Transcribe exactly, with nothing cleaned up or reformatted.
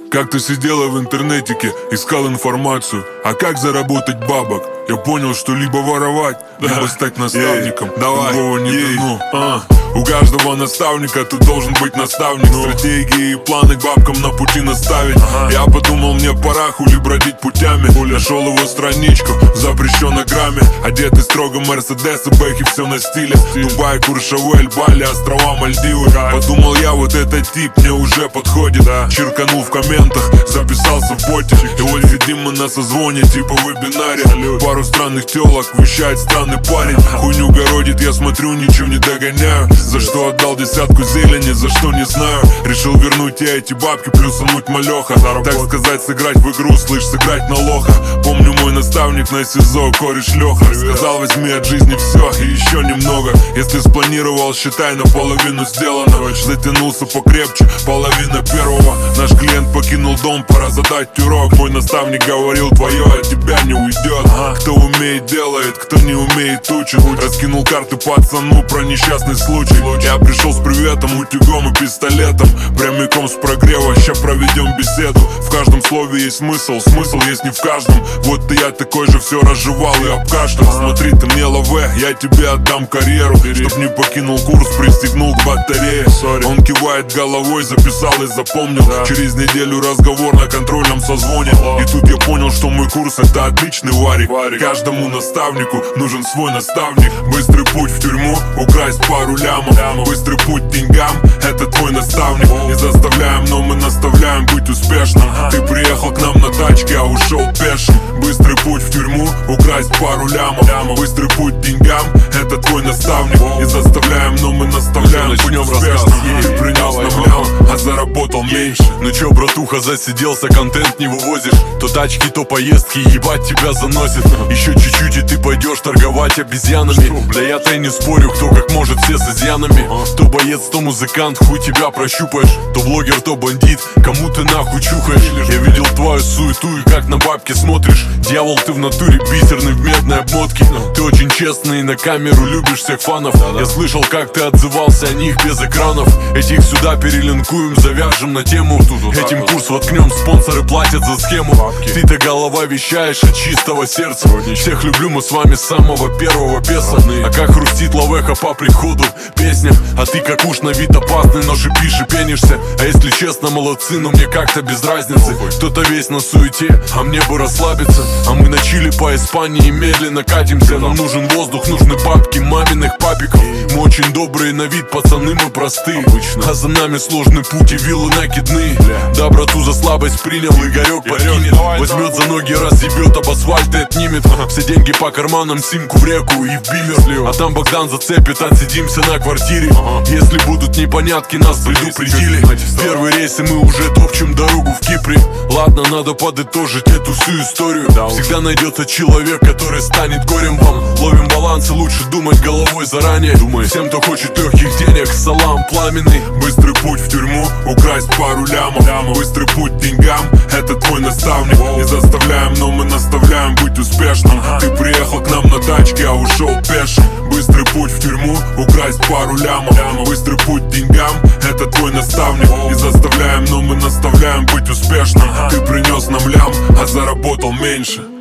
Как ты сидела в интернетике, искал информацию, а как заработать бабок? Я понял, что либо воровать, да, либо стать наставником. Ей, давай, другого не дано. А. У каждого наставника ты должен быть наставник. ну. Стратегии и планы к бабкам на пути наставить. ага. Я подумал, мне пора хули бродить путями. Хули. Нашел его страничку в запрещенной грамме. Одетый строго Мерседес и бэхи, все на стиле. Стиль. Дубай, Куршавель, Бали, острова, Мальдивы. да. Подумал я, вот этот тип мне уже подходит. да. Чирканул в комментах, записался в боте. И вот сидим мы на созвоне, типа в вебинаре. Салют. Пару странных телок, вещает странный парень. Хуйню городит, я смотрю, ничего не догоняю. За что отдал десятку зелени, за что не знаю. Решил вернуть я эти бабки, плюсануть малеха. Так сказать, сыграть в игру, слышь, сыграть на лоха. Помню, мой наставник на СИЗО, кореш Леха. Сказал, возьми от жизни все и еще немного. Если спланировал, считай, наполовину сделано. Затянулся покрепче, половина первого. Наш клиент покинул дом, пора задать урок. Мой наставник говорил, твое от тебя не уйдет. Кто умеет, делает, кто не умеет, учит. Раскинул карты пацану про несчастный случай. Я пришел с приветом, утюгом и пистолетом. Прямиком с прогрева, ща проведем беседу. В каждом слове есть смысл, смысл есть не в каждом. Вот и я такой же все разжевал и обкашлял. Смотри, ты мне лаве, я тебе отдам карьеру. Чтоб не покинул курс, пристегнул к батарее. Он кивает головой, записал и запомнил. Через неделю разговор на контрольном созвоне. И тут я понял, что мой курс это отличный варик. Каждому наставнику нужен свой наставник. Быстрый путь в тюрьму, украсть пару лямов. Быстрый путь к деньгам, это твой наставник. Не заставляем, но мы наставляем быть успешным. Ты приехал к нам на тачке, а ушел пешим. Быстрый путь в тюрьму, украсть пару лямов. Быстрый путь к деньгам, это твой наставник. Не заставляем, но мы наставляем быть успешным. Ты принес нам лям, а заработал меньше. Ну чё, братуха, засиделся, контент не вывозишь. То тачки, то поездки, ебать тебя заносит. Еще чуть-чуть и ты пойдешь торговать обезьянами. Да я-то и не спорю, кто как может, все с изъянами. То боец, то музыкант, хуй тебя прощупаешь. То блогер, то бандит, кому ты нахуй чухаешь. Я видел твою суету и как на бабки смотришь. Дьявол, ты в натуре бисерный в медной обмотке. Ты очень честный и на камеру любишь всех фанов. Я слышал, как ты отзывался о них без экранов. Этих сюда перелинкуем, завяжем на тему. Этим курс воткнем, спонсоры платят за схему. Ты-то голова вещаешь от чистого сердца. Всех люблю, мы с вами с самого первого песа. А как хрустит лавеха по приходу песня. А ты как уж на вид опасный, но шипишь и пенишься. А если честно, молодцы, но мне как-то без разницы. Кто-то весь на суете, а мне бы расслабиться. А мы на чили по Испании медленно катимся. Нам нужен воздух, нужны бабки маминых папиков. Мы очень добрые на вид, пацаны, мы простые. А за нами сложный путь и виллы накидные. Да, брату за слабость принял, Игорек подкинет. Возьмет за ноги, разъебет, об асфальт и отнимет. Все деньги по карманам, симку в реку и в бимер. А там Богдан зацепит, отсидимся на квартире. Если будут непонятки, нас предупредили. Первые рейсы мы уже топчем дорогу в Кипре. Ладно, надо подытожить эту всю историю. Всегда найдется человек, который станет горем вам. Ловим баланс и лучше думать головой заранее. Думай. Всем, кто хочет легких денег, салам пламенный. Быстрый путь в тюрьму, украсть пару лямов. Быстрый путь к деньгам, это твой наставник. Не заставляем, но мы наставляем быть успешным. Ты приехал к нам на тачке, а ушел пешим. Быстрый путь в тюрьму, украсть пару лямов. Быстрый путь к деньгам, это твой наставник. Не заставляем, но мы наставляем быть успешным. Ты принес нам лям, а заработал меньше.